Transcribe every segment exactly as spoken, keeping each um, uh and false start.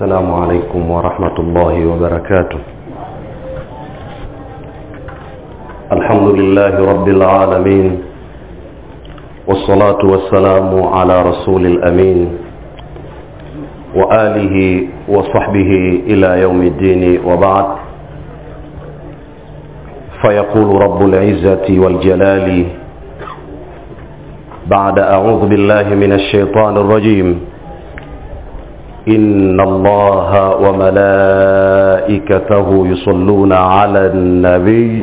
السلام عليكم ورحمة الله وبركاته. الحمد لله رب العالمين، والصلاة والسلام على رسول الأمين وآله وصحبه إلى يوم الدين، وبعد. فيقول رب العزة والجلال بعد أعوذ بالله من الشيطان الرجيم: إن الله وملائكته يصلون على النبي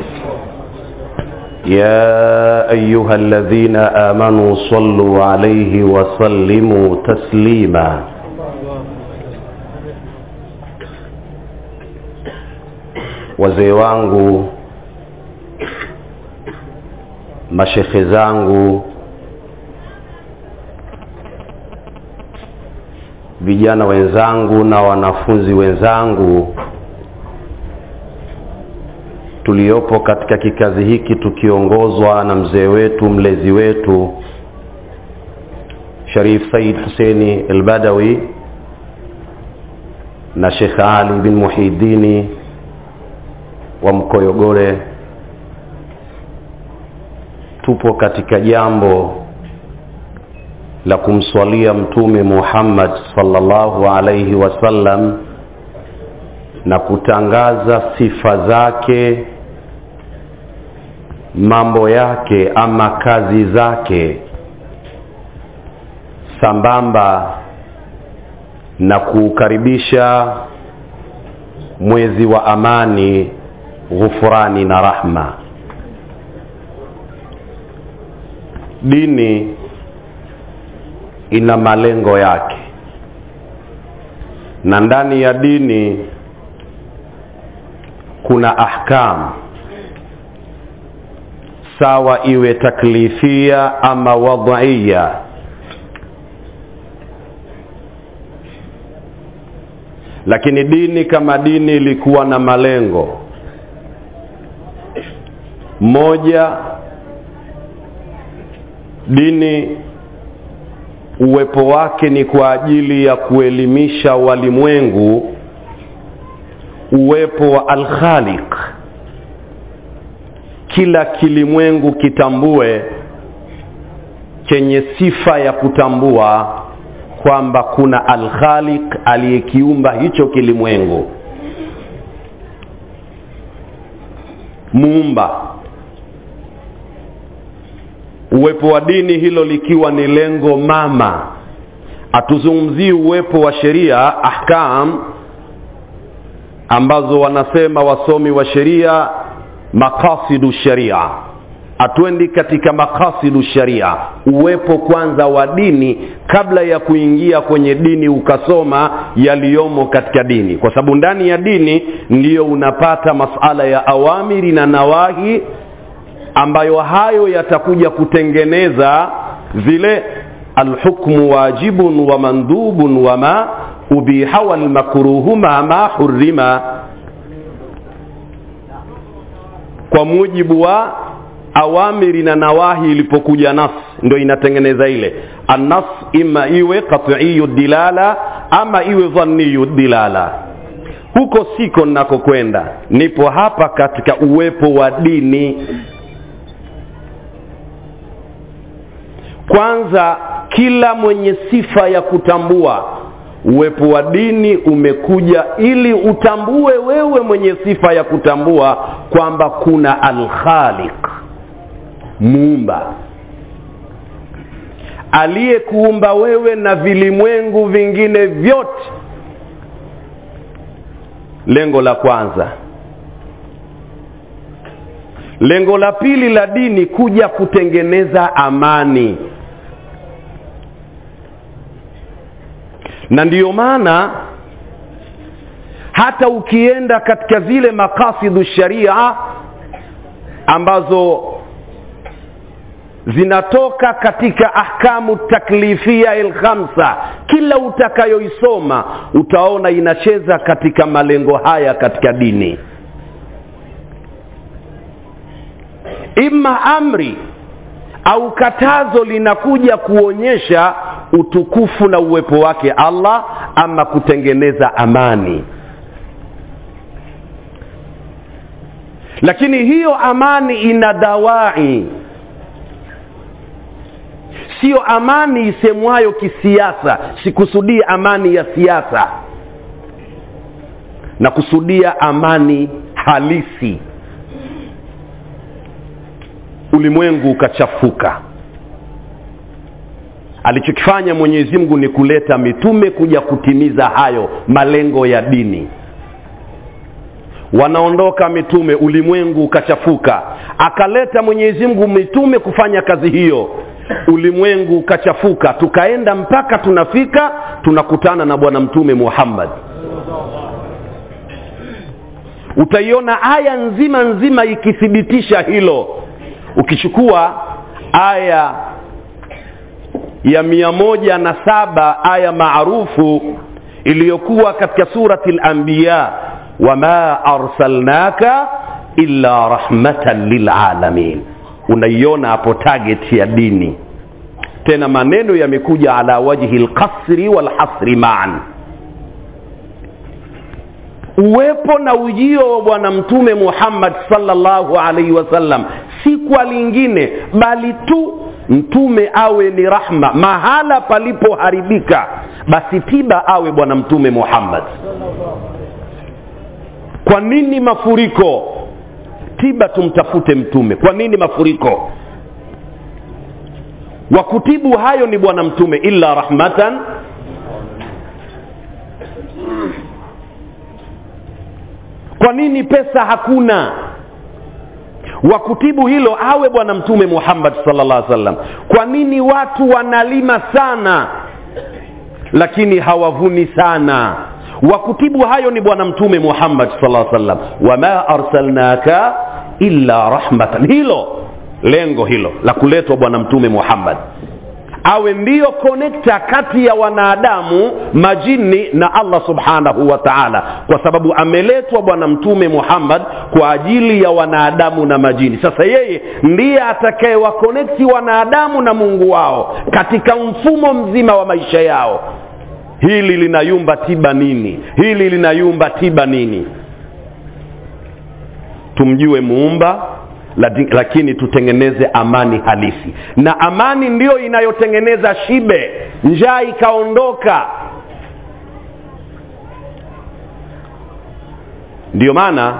يا أيها الذين آمنوا صلوا عليه وسلموا تسليما. wazee wangu, mashekhe zangu, vijana wenzangu na wanafunzi wenzangu tuliopo katika kikazi hiki tukiongozwa na mzee wetu, mlezi wetu Sharif Said Hussein al-Badawi na Sheikh Ali bin Muhyiddin wa Mkoyogore, tupo katika jambo la kumswalia Mtume Muhammad sallallahu alayhi wasallam na kutangaza sifa zake, mambo yake ama kazi zake, sambamba na kukaribisha mwezi wa amani, ghufrani na rahma. Dini ina malengo yake, na ndani ya dini kuna ahkam, sawa iwe taklifia ama wadhiya. Lakini dini kama dini ilikuwa na malengo. Moja, dini uwepo wake ni kwa ajili ya kuelimisha walimwengu uwepo wa Al-Khaliq. Kila kilimwengu kitambue chenye sifa ya kutambua kwamba kuna Al-Khaliq aliyekiumba hicho kilimwengu, muumba. Uwepo wa dini hilo likiwa ni lengo mama. Atuzungumzie uwepo wa sheria, ahkam, ambazo wanasema wasomi wa sheria maqasidu sharia. Atuendi katika maqasidu sharia, uwepo kwanza wa dini kabla ya kuingia kwenye dini ukasoma yaliyomo katika dini, kwa sababu ndani ya dini ndiyo unapata masala ya awamiri na nawahi, ambayo hayo yatakuja kutengeneza zile alhukmu wajibun wa mandubun wa ma ubiha wal makruhu ma ma hurrima, kwa mujibu wa awamiri na nawahi. Ilipokuja nas ndio inatengeneza ile an-nas, ima iwe qat'iyyu dilala ama iwe dhanniyu dilala. Huko siko ninakokwenda, nipo hapa katika uwepo wa dini. Kwanza, kila mwenye sifa ya kutambua uwepo wa dini umekuja ili utambue wewe mwenye sifa ya kutambua kwamba kuna Al-Khaliq, muumba, aliyekuumba wewe na vilimwengu vingine vyote. Lengo la kwanza. Lengo la pili la dini kuja kutengeneza amani. Na ndiyo maana hata ukienda katika zile makasidu sharia ambazo zinatoka katika ahkamu taklifia al-khamsa, kila utakayoisoma utaona inacheza katika malengo haya katika dini. Ima amri au katazo linakuja kuonyesha utukufu na uwepo wake Allah, ama kutengeneza amani. Lakini hiyo amani ina dawai, sio amani isemwayo kisiasa. Sikusudia amani ya siasa, na kusudia amani halisi. Ulimwengu ukachafuka. Alichokifanya Mwenyezi Mungu ni kuleta mitume kuja kutimiza hayo malengo ya dini. Wanaondoka mitume, ulimwengu ukachafuka. Akaleta Mwenyezi Mungu mitume kufanya kazi hiyo, ulimwengu ukachafuka. Tukaenda mpaka tunafika tunakutana na bwana mtume Muhammad. Utaiona aya nzima nzima ikithibitisha hilo. Ukichukua aya ya mia moja na saba, aya maarufu iliyokuwa katika surati al-Anbiya, wama arsalnaka illa rahmatan lilalamin, unaiona hapo target ya dini. Tena maneno yamekuja ala wajhi al-qasri wal-hasri ma'an. Uwepo na ujio wa bwana mtume Muhammad sallallahu alaihi wasallam si kwa lingine bali tu mtume awe ni rahma. Mahala palipoharibika basi tiba awe bwana mtume Muhammad. Kwa nini mafuriko? Tiba tumtafute mtume. Kwa nini mafuriko? Wa kutibu hayo ni bwana mtume, illa rahmatan. Kwa nini pesa hakuna? Wa kutibu hilo awe bwana mtume Muhammad sallallahu alaihi wasallam. Kwa nini watu wanalima sana lakini hawavuni sana? Wa kutibu hayo ni bwana mtume Muhammad sallallahu alaihi wasallam. Wama arsalnaka illa rahmatan. Hilo lengo hilo la kuletwa bwana mtume Muhammad, awe ndio connector kati ya wanadamu, majini na Allah subhanahu wa ta'ala, kwa sababu ameletwa bwana mtume Muhammad kwa ajili ya wanadamu na majini. Sasa yeye ndiye atakaye wa connect wanadamu na Mungu wao katika mfumo mzima wa maisha yao. Hili linayumba tiba nini? Hili linayumba tiba nini? Tumjue muumba, lakini tutengeneze amani halisi. Na amani ndio inayotengeneza shibe, njaa ikaondoka. Ndio maana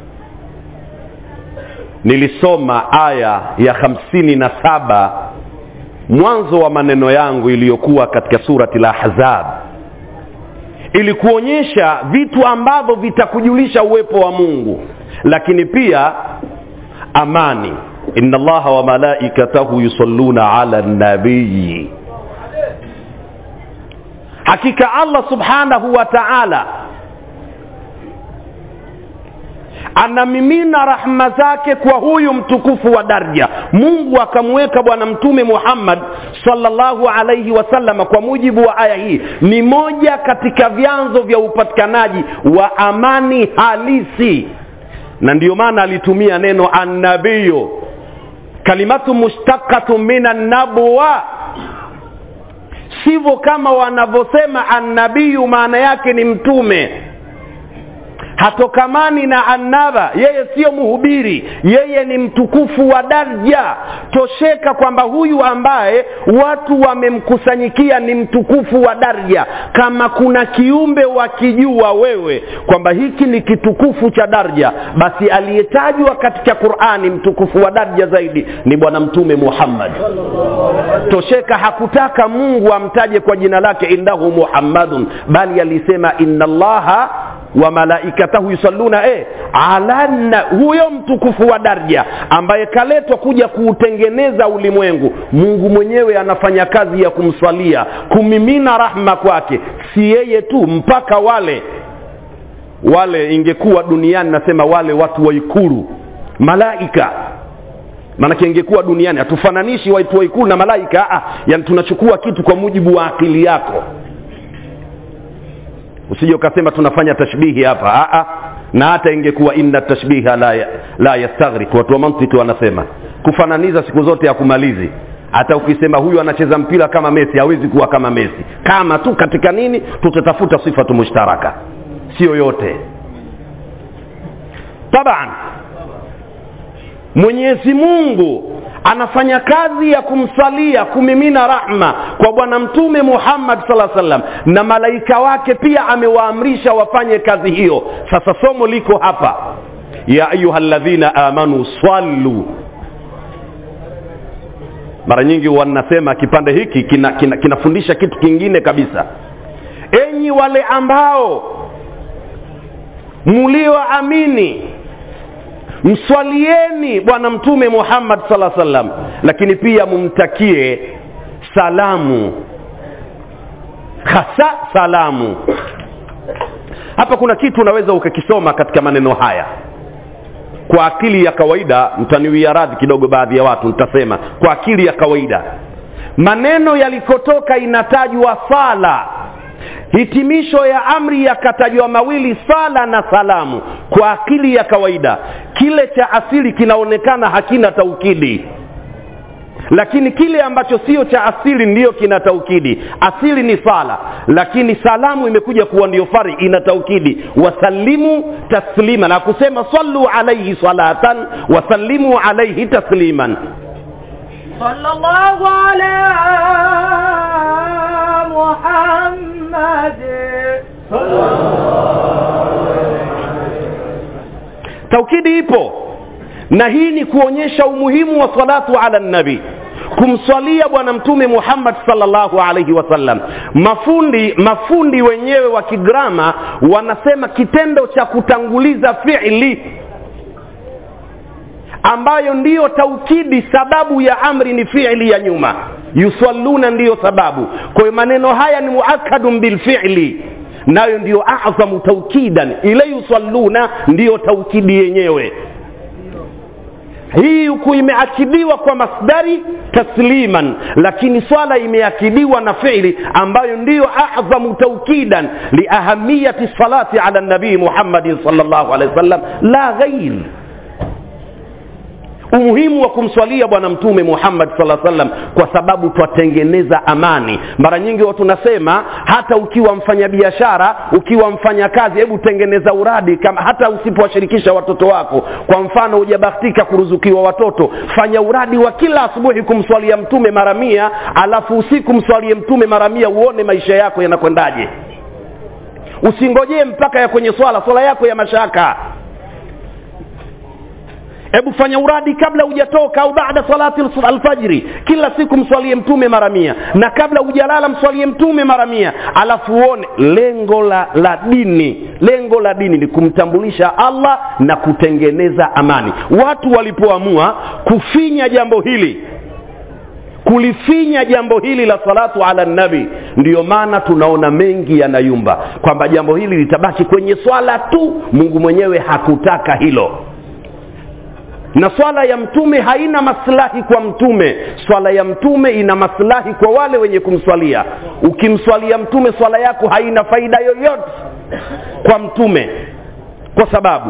nilisoma aya ya hamsini na saba mwanzo wa maneno yangu iliyokuwa katika surati al-Ahzab, ili kuonyesha vitu ambavyo vitakujulisha uwepo wa Mungu, lakini pia amani. Inna Allaha wa malaikatahu yusalluna ala nabii, hakika Allah subhanahu wa ta'ala anamimina rahma zake kwa huyu mtukufu wa daraja. Mungu akamweka bwana mtume Muhammad sallallahu alaihi wasallam kwa mujibu wa aya hii ni moja katika vyanzo vya upatikanaji wa amani halisi. Na ndiyo maana alitumia neno an-nabiyyu, kalimatu mushtaqatu minan nabwa. Sivyo kama wanavyosema an-nabiyyu maana yake ni mtume. Hatokamani na annaba, yeye sio muhubiri, yeye ni mtukufu wa daraja. Tosheka kwamba huyu ambaye watu wamemkusanyikia ni mtukufu wa daraja. Kama kuna kiumbe wakijua wewe kwamba hiki ni kitukufu cha daraja, basi aliyetajwa katika Qur'ani mtukufu wa daraja zaidi ni bwana mtume Muhammad. Tosheka, hakutaka Mungu amtaje kwa jina lake innahu Muhammadun, bali alisema inna Allaha wa malaikatahu yusalluna eh ala huyo mtukufu wa daraja ambaye kaletwa kuja kuutengeneza ulimwengu. Mungu mwenyewe anafanya kazi ya kumsalia, kumimina rahma kwake. Si yeye tu, mpaka wale wale ingekuwa duniani, nasema wale watu wa Ikulu, malaika. Maana ingekuwa duniani hatufananishi watu wa Ikulu na malaika, ah, yani tunachukua kitu kwa mujibu wa akili yako. Usije ukasema tunafanya tashbihi hapa. Ah ah. Na hata ingekuwa inna tashbiha la la yastaghriq, watu wa mantiki wanasema kufananiza siku zote hakumalizi. Hata ukisema huyu anacheza mpira kama Messi, hawezi kuwa kama Messi. Kama tu katika nini tutatafuta sifatu mushtaraka, sio yote. Taban Mwenyezi Mungu anafanya kazi ya kumsalia, kumimina rahma kwa bwana mtume Muhammad sallallahu alaihi wasallam, na malaika wake pia amewaamrisha wafanye kazi hiyo. Sasa somo liko hapa, ya ayyuhalladhina amanu sallu. Mara nyingi wanasema kipande hiki kinafundisha kina, kina kitu kingine kabisa. Enyi wale ambao mlioamini, mswalieni bwana mtume Muhammad sallallahu alaihi wasallam, lakini pia mumtakie salamu, hasa salamu. Hapa kuna kitu unaweza ukakisoma katika maneno haya kwa akili ya kawaida. Mtaniwia radhi kidogo baadhi ya watu, nitasema kwa akili ya kawaida. Maneno yalikotoka inatajwa sala, hitimisho ya amri yakatajwa mawili, sala na salamu. Kwa akili ya kawaida kile cha asili kinaonekana hakina taukidi, lakini kile ambacho sio cha asili ndiyo kina taukidi. Asili ni sala, lakini salamu imekuja kuwa ndio fari, ina taukidi. Wasallimu taslima, na kusema sallu alayhi salatan wasallimu alayhi tasliman. Sallallahu ala Muhammad taukidi ipo, na hii ni kuonyesha umuhimu wa salatu ala nabi, kumswalia bwana mtume Muhammad sallallahu alaihi wasallam. Mafundi mafundi wenyewe wa kigrama wanasema kitendo cha kutanguliza fi'li ambayo ndiyo taukidi, sababu ya amri ni fi'li ya nyuma, yusalluna ndiyo sababu. Kwa hiyo maneno haya ni muakkadun bil fi'li, nayo ndiyo a'zamu taukidan. Ile yusalluna ndiyo taukidi yenyewe. Hii huku imeakidiwa kwa masdari tasliman, lakini swala imeakidiwa na fi'li ambayo ndiyo a'zamu taukidan li ahamiyati salati ala nabii Muhammad sallallahu alaihi wasallam la ghair. Umuhimu wa kumswalia bwana mtume Muhammad sallallahu alaihi wasallam kwa sababu twatengeneza amani. Mara nyingi watu nasema hata ukiwa mfanyabiashara, ukiwa mfanyakazi, hebu tengeneza uradi, kama hata usipowashirikisha watoto wako. Kwa mfano hujabahatika kuruzukiwa watoto, fanya uradi wa kila asubuhi kumswalia mtume mara mia, alafu usiku mswalie mtume mara mia, uone maisha yako yanakwendaje. Usingojee mpaka ya kwenye swala, swala yako ya mashaka. Hebu fanya uradi kabla hujatoka au baada salati al-fajri, kila siku mswalie mtume mara mia, na kabla hujalala mswalie mtume mara mia. Alafu uone lengo la, la dini, lengo la dini ni kumtambulisha Allah na kutengeneza amani. Watu walipoamua kufinya jambo hili, kulifinya jambo hili la salatu ala nabi, ndiyo maana tunaona mengi yanayumba, kwamba jambo hili litabaki kwenye swala tu. Mungu mwenyewe hakutaka hilo, na swala ya mtume haina maslahi kwa mtume. Swala ya mtume ina maslahi kwa wale wenye kumswalia. Ukimswalia mtume, swala yako haina faida yoyote kwa mtume, kwa sababu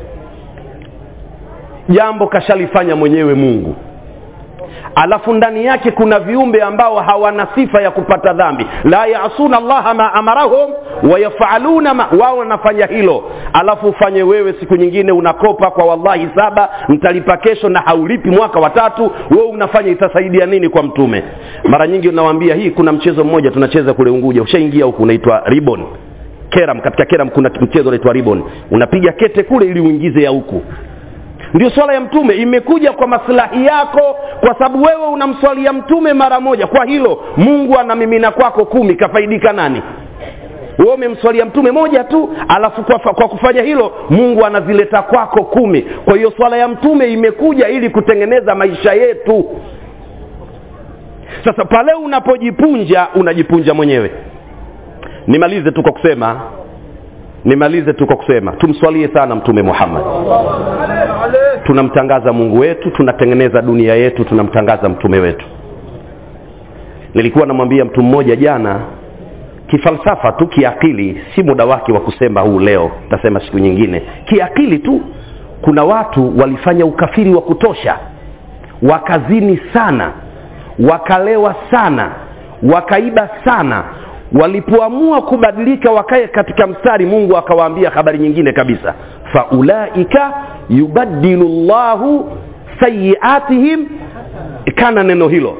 jambo kashalifanya mwenyewe Mungu. Alafu ndani yake kuna viumbe ambao hawana sifa ya kupata dhambi. La yaasuna Allah ma amarahum wa yafaluna ma, wao wanafanya hilo. Alafu ufanye wewe siku nyingine unakopa kwa wallahi saba, mtalipa kesho, na haulipi mwaka wa tatu. Wewe unafanya, itasaidia nini kwa mtume? Mara nyingi unawaambia hii, kuna mchezo mmoja tunacheza kule Unguja, ushaingia huku, unaitwa ribbon. Keram, katika keram kuna mchezo unaitwa ribbon. Unapiga kete kule ili uingize ya huku. Ndio swala ya mtume imekuja kwa maslahi yako, kwa sababu wewe unamswalia mtume mara moja. Kwa hilo Mungu anamimina kwako kumi, kafaidika nani? Wewe umemswalia mtume moja tu, alafu kwa, kwa kufanya hilo Mungu anazileta kwako kumi. Kwa hiyo swala ya mtume imekuja ili kutengeneza maisha yetu. Sasa pale unapojipunja, unajipunja mwenyewe. Nimalize tu kwa kusema Nimalize tu kwa kusema tumswalie sana mtume Muhammad. Tunamtangaza Mungu wetu, tunatengeneza dunia yetu, tunamtangaza mtume wetu. Nilikuwa namwambia mtu mmoja jana, kifalsafa tu, kiakili, si muda wake wa kusema huu leo, tasema siku nyingine. Kiakili tu, kuna watu walifanya ukafiri wa kutosha, wakazini sana, wakalewa sana, wakaiba sana. Walipoamua kubadilika wakae katika mstari, Mungu akawaambia habari nyingine kabisa, faulaika yubaddilullahu sayiatihim. Kana neno hilo,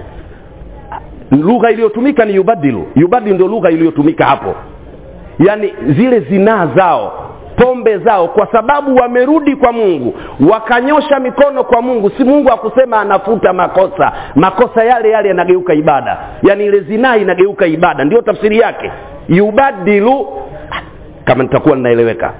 lugha iliyotumika ni yubadilu. Yubadilu ndio lugha iliyotumika hapo. Yani zile zinaa zao, pombe zao, kwa sababu wamerudi kwa Mungu, wakanyosha mikono kwa Mungu. Si Mungu akusema anafuta makosa, makosa yale yale yanageuka ibada. Yani ile zinaa inageuka ibada, ndio tafsiri yake yubadilu. Kama nitakuwa ninaeleweka,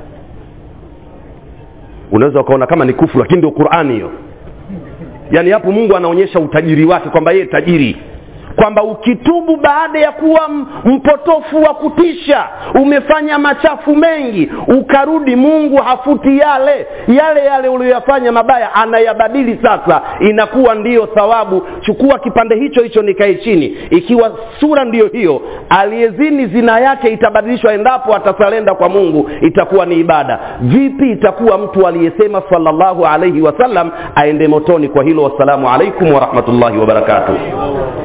unaweza ukaona kama ni kufuru, lakini ndio Qur'ani hiyo. Yani hapo Mungu anaonyesha utajiri wake, kwamba yeye tajiri, kwamba ukitubu baada ya kuwa mpotofu wa kutisha, umefanya machafu mengi, ukarudi, Mungu hafuti yale yale yale uliyofanya mabaya, anayabadili sasa, inakuwa ndiyo thawabu. Chukua kipande hicho hicho nikae chini. Ikiwa sura ndiyo hiyo, aliyezini zina yake itabadilishwa endapo atasalenda kwa Mungu, itakuwa ni ibada. Vipi itakuwa mtu aliyesema sallallahu alayhi wasallam aende motoni kwa hilo? Wassalamu alaikum wa rahmatullahi wa barakatuh.